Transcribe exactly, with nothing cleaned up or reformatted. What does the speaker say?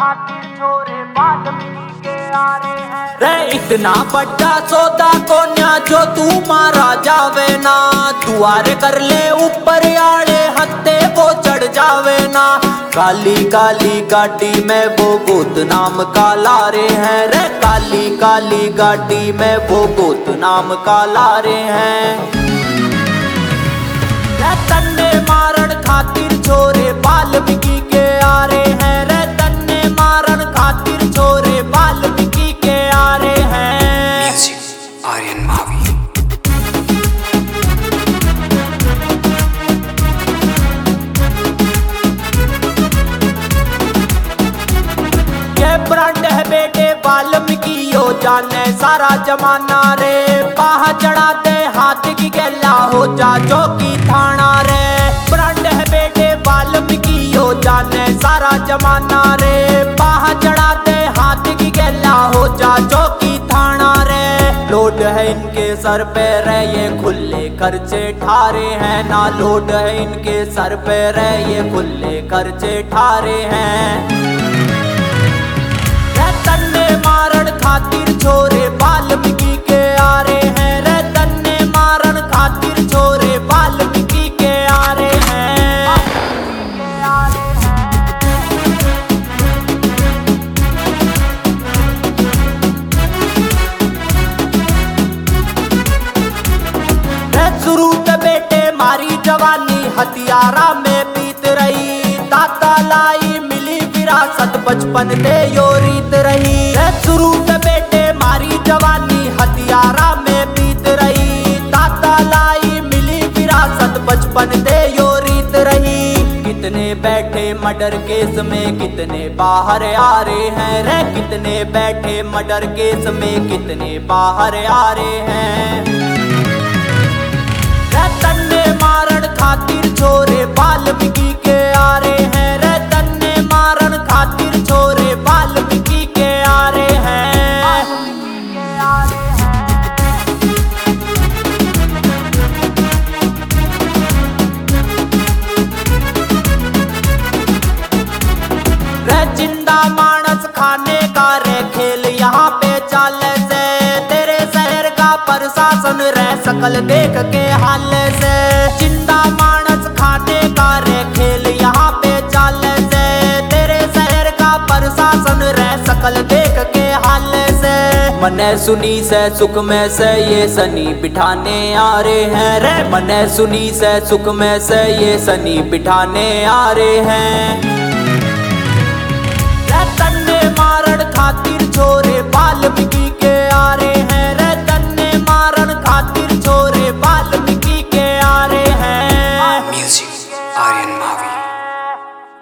खातिर छोरे वाल्मीकि के आ रहे हैं रे। इतना बड़ा सौदा कोन्या जो तू मारा जावे ना, दुआरे कर ले ऊपर आड़े हत्ते वो चढ़ जावे ना। काली काली गाड़ी में वो गोत नाम का ला रहे हैं रे, काली काली गाड़ी में वो गोत नाम का ला रहे हैं। रे तन्ने मारण खातिर छोरे वाल्मीकि के आ रहे हैं रे, तन्ने मारण खातिर छोरे वाल्मीकि के आ रहे हैं। म्यूजिक आर्यन मावी। ये ब्रांड है बेटे वाल्मीकि यो जाने सारा जमाना रे, बाह चढ़ाते हाथ की गेला हो जा जो की थाना रे। ब्रांड है बेटे वाल्मीकि यो जाने सारा जमाना रे, बाह चढ़ाते हाथ की गेला हो जा जो की थाना रे। लोड है इनके सर पे रे ये खुले खर्चे ठारे हैं ना, लोड है इनके सर पे रे ये खुले खर्चे ठारे हैं। तन्ने मारण खातिर छोरे वाल्मीकि के आ रहे हैं रे, तन्ने मारण खातिर छोरे वाल्मीकि के आ रहे हैं। रे शुरू से बेटे मारी जवानी हथियारा में बीत रही, दाता लाई मिली विरासत बचपन दे यो रीत रही। शुरू से बेटे मारी जवानी हथियारा में बीत रही, दाता लाई मिली विरासत बचपन दे यो रीत रही। कितने बैठे मर्डर केस में कितने बाहर आ रहे हैं रे, कितने बैठे मर्डर केस में कितने बाहर आ रहे हैं। तन्ने मारण खातिर छोरे वाल्मीकि के आ रहे हैं रे, तन्ने मारण खातिर छोरे वाल्मीकि के आ रहे हैं। रे जिंदा मानस खाने का रे खेल यहाँ पे चाले से, तेरे शहर का प्रशासन रह सकल देख के हाल से। जिंदा मानस खाने का रे खेल यहाँ पे चाले से, तेरे शहर का प्रशासन रह सकल देख के हाल से। मने सुनी से सुख में से ये सनी बिठाने आ रहे हैं रे, मने सुनी से सुख में से ये सनी बिठाने आ रहे हैं।